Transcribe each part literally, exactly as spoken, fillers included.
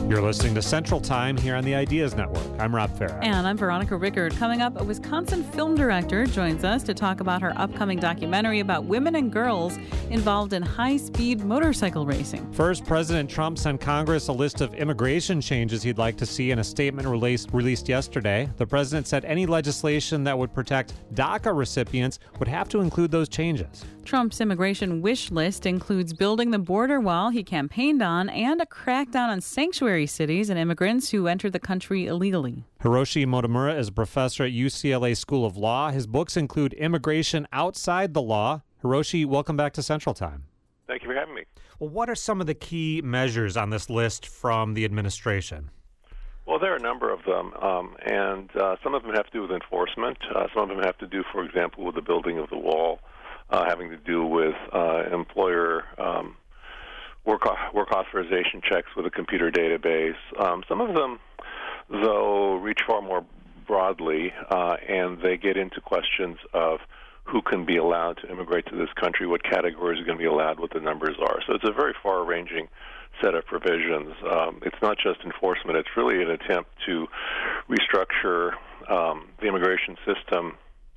You're listening to Central Time here on the Ideas Network. I'm Rob Farah. And I'm Veronica Rickard. Coming up, a Wisconsin film director joins us to talk about her upcoming documentary about women and girls involved in high-speed motorcycle racing. First, President Trump sent Congress a list of immigration changes he'd like to see in a statement released, released yesterday. The president said any legislation that would protect DACA recipients would have to include those changes. Trump's immigration wish list includes building the border wall he campaigned on and a crackdown on sanctuary cities and immigrants who enter the country illegally. Hiroshi Motomura is a professor at U C L A School of Law. His books include Immigration Outside the Law. Hiroshi, welcome back to Central Time. Thank you for having me. Well, what are some of the key measures on this list from the administration? Well, there are a number of them, um, and uh, some of them have to do with enforcement. Uh, some of them have to do, for example, with the building of the wall, uh, having to do with uh, employer um, work work authorization checks with a computer database. Um, some of them, though, reach far more broadly, uh, and they get into questions of who can be allowed to immigrate to this country, what categories are going to be allowed, what the numbers are. So it's a very far-ranging set of provisions. Um, it's not just enforcement. It's really an attempt to restructure um, the immigration system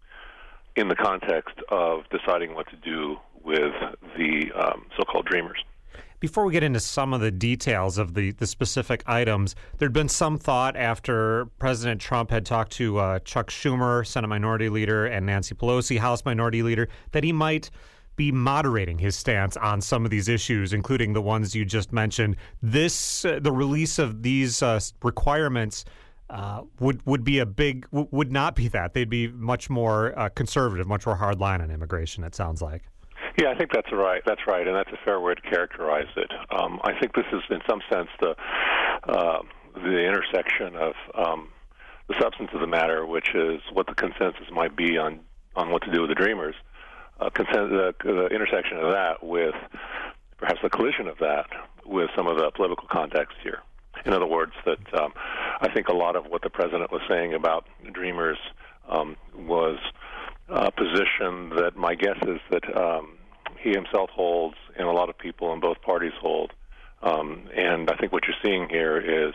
in the context of deciding what to do with the um, so-called dreamers. Before we get into some of the details of the, the specific items, there'd been some thought after President Trump had talked to uh, Chuck Schumer, Senate Minority Leader, and Nancy Pelosi, House Minority Leader, that he might be moderating his stance on some of these issues, including the ones you just mentioned. This, uh, the release of these uh, requirements uh, would would be a big, w- would not be that. They'd be much more uh, conservative, much more hard line on immigration, it sounds like. Yeah, I think that's right. That's right, and that's a fair way to characterize it. Um, I think this is, in some sense, the uh, the intersection of um, the substance of the matter, which is what the consensus might be on, on what to do with the dreamers. Uh, consent, the, the intersection of that with perhaps the collision of that with some of the political context here. In other words, that um, I think a lot of what the president was saying about dreamers um, was a position that my guess is that um, he himself holds and a lot of people in both parties hold. Um, and I think what you're seeing here is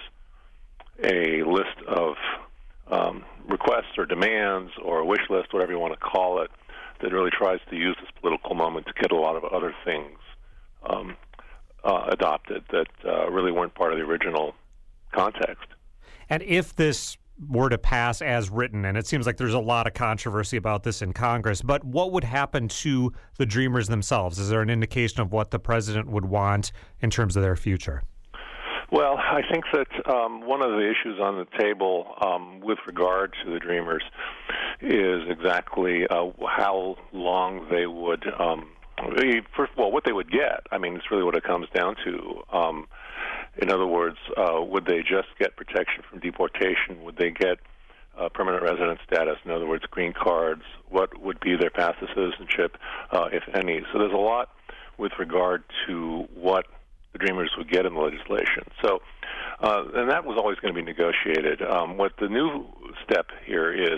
a list of um, requests or demands or a wish list, whatever you want to call it, that really tries to use this political moment to get a lot of other things um, uh, adopted that uh, really weren't part of the original context. And if this were to pass as written, and it seems like there's a lot of controversy about this in Congress, but what would happen to the dreamers themselves? Is there an indication of what the president would want in terms of their future? Well, I think that um, one of the issues on the table um, with regard to the dreamers is exactly uh, how long they would, um, first of all, what they would get. I mean, it's really what it comes down to. Um, in other words, uh, would they just get protection from deportation? Would they get uh, permanent resident status? In other words, green cards? What would be their path to citizenship, uh, if any? So there's a lot with regard to what the dreamers would get in the legislation. So, uh, and that was always going to be negotiated. Um, what the new step here is,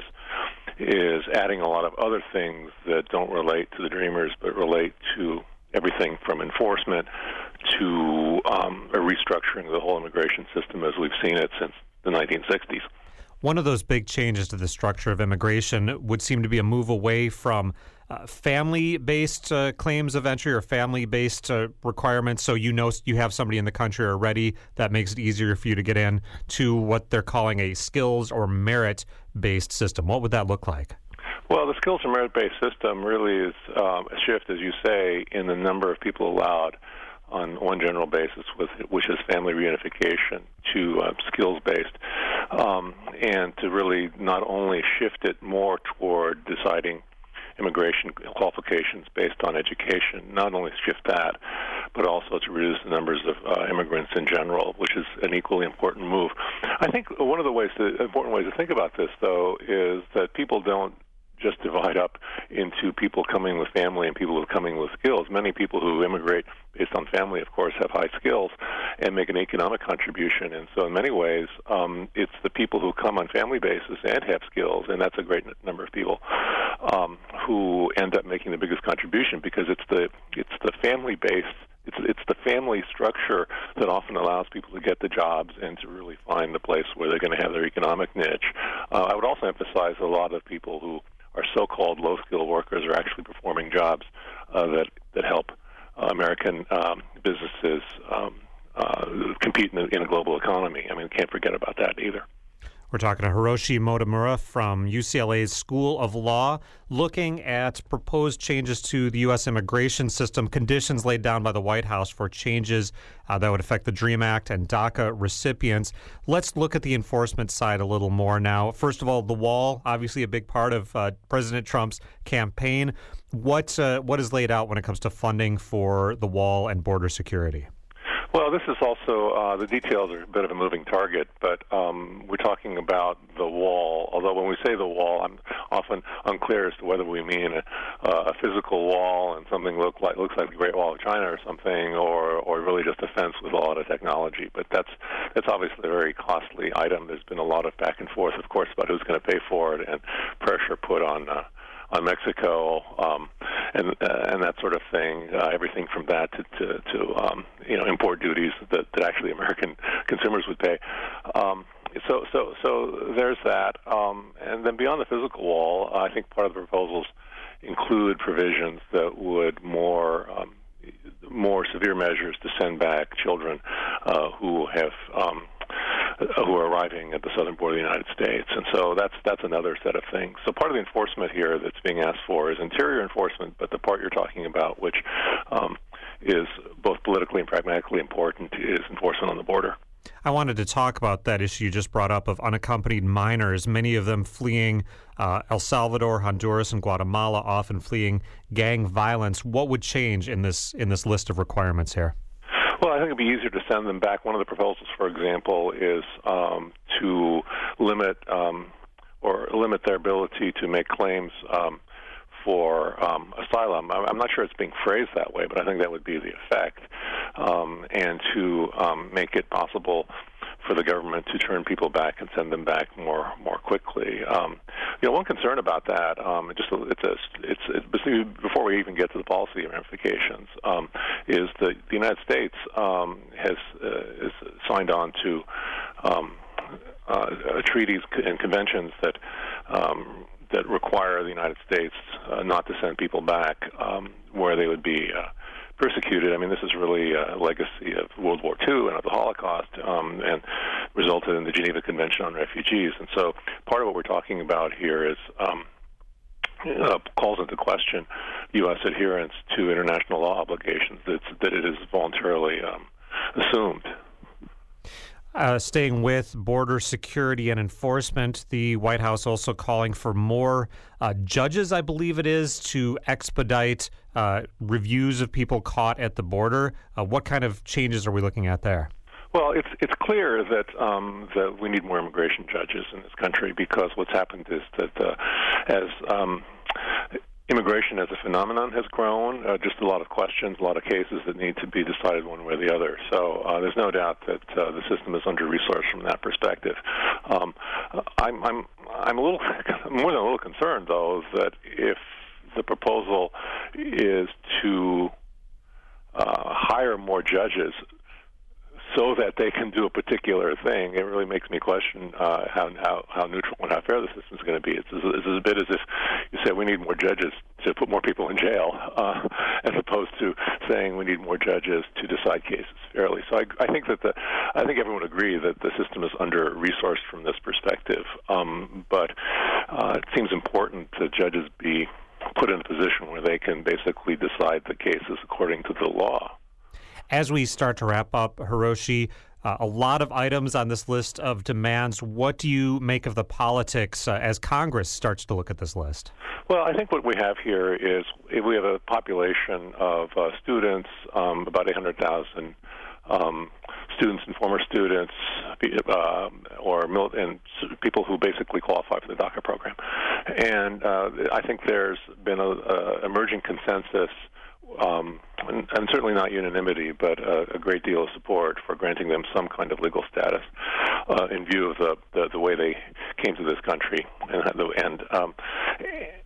is adding a lot of other things that don't relate to the dreamers, but relate to everything from enforcement to um, a restructuring of the whole immigration system as we've seen it since the nineteen sixties. One of those big changes to the structure of immigration would seem to be a move away from uh, family-based uh, claims of entry or family-based uh, requirements, so you know you have somebody in the country already that makes it easier for you to get in, to what they're calling a skills or merit-based system. What would that look like? Well, the skills and merit-based system really is um, a shift, as you say, in the number of people allowed on one general basis, with which is family reunification, to uh, skills-based, um, and to really not only shift it more toward deciding immigration qualifications based on education, not only shift that, but also to reduce the numbers of uh, immigrants in general, which is an equally important move. I think one of the ways to, important ways to think about this, though, is that people don't just divide up into people coming with family and people who are coming with skills. Many people who immigrate based on family, of course, have high skills and make an economic contribution. And so in many ways, um, it's the people who come on family basis and have skills, and that's a great n- number of people, um, who end up making the biggest contribution, because it's the it's the family-based it's it's the family structure that often allows people to get the jobs and to really find the place where they're going to have their economic niche. Uh, I would also emphasize a lot of people who are so-called low-skilled workers are actually performing jobs uh, that that help uh, American um, businesses um, uh, compete in a, in a global economy. I mean, can't forget about that either. We're talking to Hiroshi Motomura from U C L A's School of Law, looking at proposed changes to the U S immigration system, conditions laid down by the White House for changes uh, that would affect the DREAM Act and DACA recipients. Let's look at the enforcement side a little more now. First of all, the wall, obviously a big part of uh, President Trump's campaign. What, uh, what is laid out when it comes to funding for the wall and border security? Well, this is also, uh, the details are a bit of a moving target, but um, we're talking about the wall, although when we say the wall, I'm often unclear as to whether we mean a, a physical wall and something look like, looks like the Great Wall of China or something, or, or really just a fence with a lot of technology. But that's, that's obviously a very costly item. There's been a lot of back and forth, of course, about who's going to pay for it and pressure put on uh, on Mexico, um, and uh, and that sort of thing. Uh, everything from that to to, to um, you know import duties that, that actually American consumers would pay. Um, so so so there's that. Um, and then beyond the physical wall, I think part of the proposals include provisions that would more um, more severe measures to send back children uh, who have. Um, who are arriving at the southern border of the United States. And so that's that's another set of things. So part of the enforcement here that's being asked for is interior enforcement, but the part you're talking about, which um, is both politically and pragmatically important, is enforcement on the border. I wanted to talk about that issue you just brought up of unaccompanied minors, many of them fleeing uh, El Salvador, Honduras, and Guatemala, often fleeing gang violence. What would change in this in this list of requirements here? Well, I think it'd be easier to send them back. One of the proposals, for example, is um, to limit um, or limit their ability to make claims um, for um, asylum. I'm not sure it's being phrased that way, but I think that would be the effect, um, and to um, make it possible for the government to turn people back and send them back more more quickly. Um, you know, one concern about that, um, just it's a, it's it's before we even get to the policy ramifications, um, is that the United States um, has uh, is signed on to um, uh, treaties and conventions that. Um, that require the United States uh, not to send people back um, where they would be uh, persecuted. I mean, this is really a legacy of World War Two and of the Holocaust, um, and resulted in the Geneva Convention on Refugees. And so part of what we're talking about here is um, uh, calls into question U S adherence to international law obligations that's, that it is voluntarily um, assumed. Uh, staying with border security and enforcement, the White House also calling for more uh, judges, I believe it is, to expedite uh, reviews of people caught at the border. Uh, what kind of changes are we looking at there? Well, it's it's clear that um, that we need more immigration judges in this country, because what's happened is that uh, as um, immigration as a phenomenon has grown, uh, just a lot of questions, a lot of cases that need to be decided one way or the other. So uh, there's no doubt that uh, the system is under-resourced from that perspective. Um, I'm, I'm, I'm a little, more than a little concerned, though, that if the proposal is to uh, hire more judges so that they can do a particular thing, it really makes me question uh, how, how how neutral and how fair the system is going to be. It's, it's a bit as if you say we need more judges to put more people in jail, uh, as opposed to saying we need more judges to decide cases fairly. So I, I think that the I think everyone would agree that the system is under-resourced from this perspective. Um, but uh, it seems important that judges be put in a position where they can basically decide the cases according to the law. As we start to wrap up, Hiroshi, uh, a lot of items on this list of demands. What do you make of the politics uh, as Congress starts to look at this list? Well, I think what we have here is we have a population of uh, students, um, about eight hundred thousand um, students and former students, uh, or mil- and people who basically qualify for the DACA program. And uh, I think there's been a, a emerging consensus, Um, and, and certainly not unanimity, but uh, a great deal of support for granting them some kind of legal status uh, in view of the, the, the way they came to this country. And, and, um,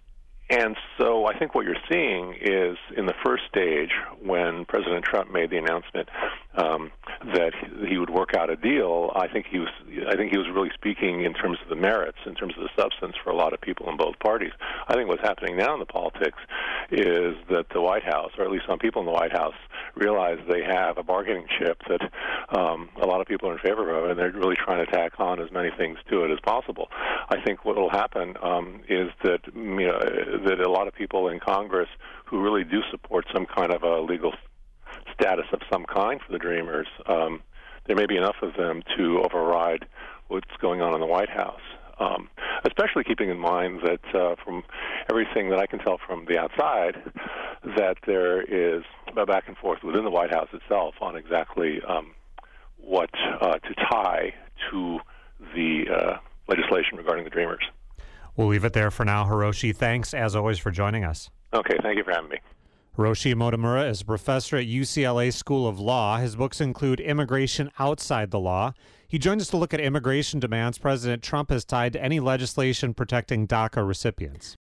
And so I think what you're seeing is in the first stage, when President Trump made the announcement um, that he would work out a deal, I think he was I think he was really speaking in terms of the merits, in terms of the substance for a lot of people in both parties. I think what's happening now in the politics is that the White House, or at least some people in the White House, realize they have a bargaining chip that um, a lot of people are in favor of, and they're really trying to tack on as many things to it as possible. I think what will happen um, is that you know, that a lot of people in Congress who really do support some kind of a legal status of some kind for the Dreamers, um, there may be enough of them to override what's going on in the White House. Um, especially keeping in mind that uh, from everything that I can tell from the outside, that there is a back and forth within the White House itself on exactly um, what uh, to tie to the uh, legislation regarding the Dreamers. We'll leave it there for now. Hiroshi, thanks as always for joining us. Okay, thank you for having me. Hiroshi Motomura is a professor at U C L A School of Law. His books include Immigration Outside the Law. He joins us to look at immigration demands President Trump has tied to any legislation protecting DACA recipients.